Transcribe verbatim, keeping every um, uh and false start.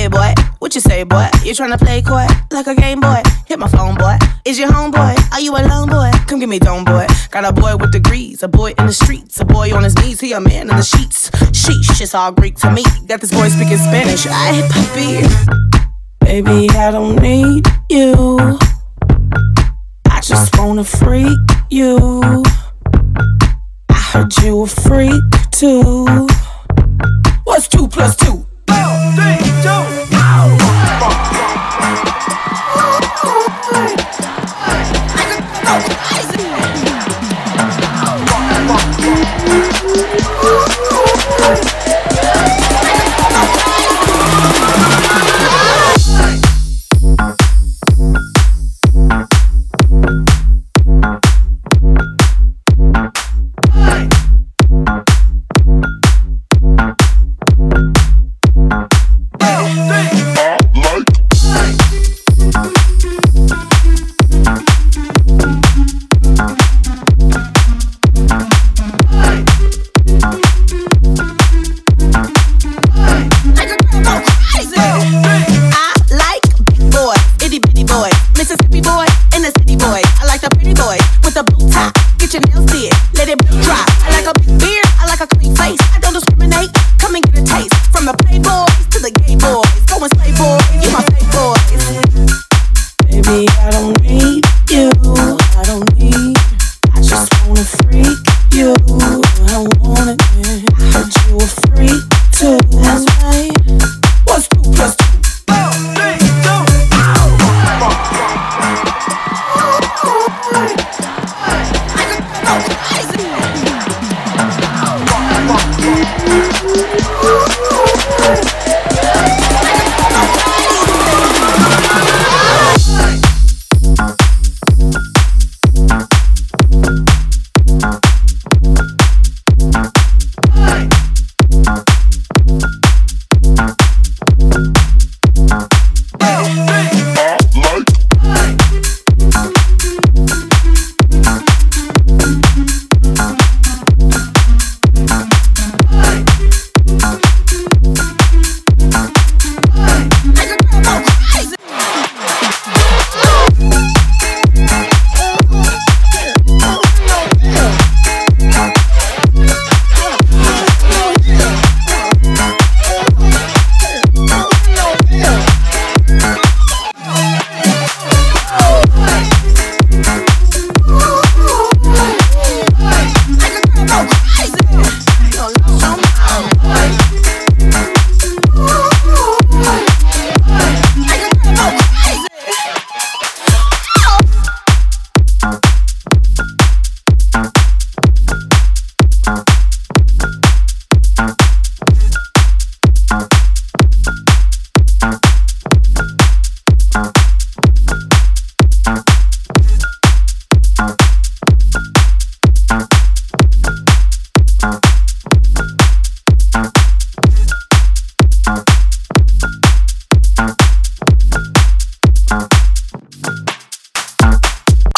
boy? What you say, boy? You tryna play coy like a game boy? Hit my phone, boy. Is your homeboy? Are you alone, boy? Come give me dome, boy. Got a boy with degrees, a boy in the streets, a boy on his knees, he a man in the sheets. Sheesh, it's all Greek to me. Got this boy speaking Spanish. Ay, papi. Baby, I don't need you. I just wanna freak you. I heard you a freak too. What's two plus two?